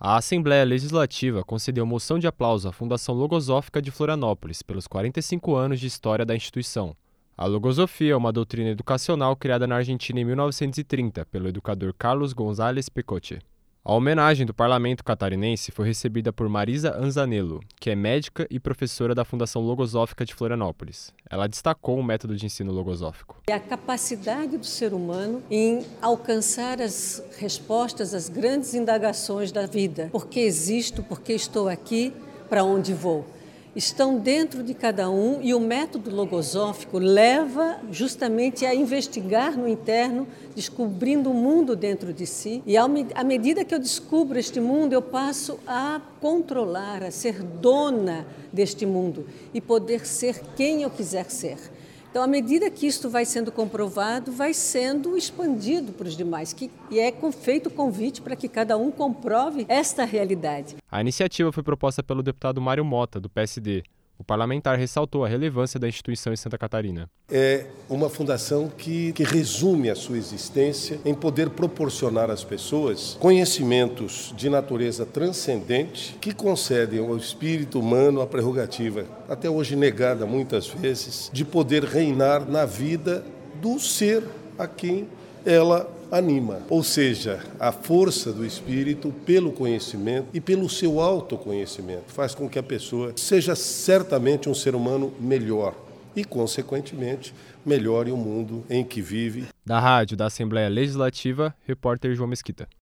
A Assembleia Legislativa concedeu moção de aplauso à Fundação Logosófica de Florianópolis pelos 45 anos de história da instituição. A logosofia é uma doutrina educacional criada na Argentina em 1930 pelo educador Carlos González Pecoche. A homenagem do parlamento catarinense foi recebida por Marisa Anzanello, que é médica e professora da Fundação Logosófica de Florianópolis. Ela destacou o método de ensino logosófico. É a capacidade do ser humano em alcançar as respostas às grandes indagações da vida. Por que existo? Por que estou aqui? Para onde vou? Estão dentro de cada um e o método logosófico leva justamente a investigar no interno, descobrindo o mundo dentro de si. E à medida que eu descubro este mundo, eu passo a controlar, a ser dona deste mundo e poder ser quem eu quiser ser. Então, à medida que isto vai sendo comprovado, vai sendo expandido para os demais, e é feito o convite para que cada um comprove esta realidade. A iniciativa foi proposta pelo deputado Mário Mota, do PSD. O parlamentar ressaltou a relevância da instituição em Santa Catarina. É uma fundação que resume a sua existência em poder proporcionar às pessoas conhecimentos de natureza transcendente que concedem ao espírito humano a prerrogativa, até hoje negada muitas vezes, de poder reinar na vida do ser a quem ela anima, ou seja, a força do espírito pelo conhecimento e pelo seu autoconhecimento faz com que a pessoa seja certamente um ser humano melhor e, consequentemente, melhore o mundo em que vive. Da rádio da Assembleia Legislativa, repórter João Mesquita.